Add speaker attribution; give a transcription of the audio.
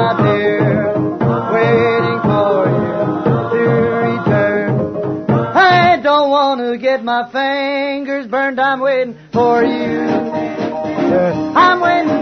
Speaker 1: out here waiting for you to return. I don't want to get my fingers burned. I'm waiting for you. I'm waiting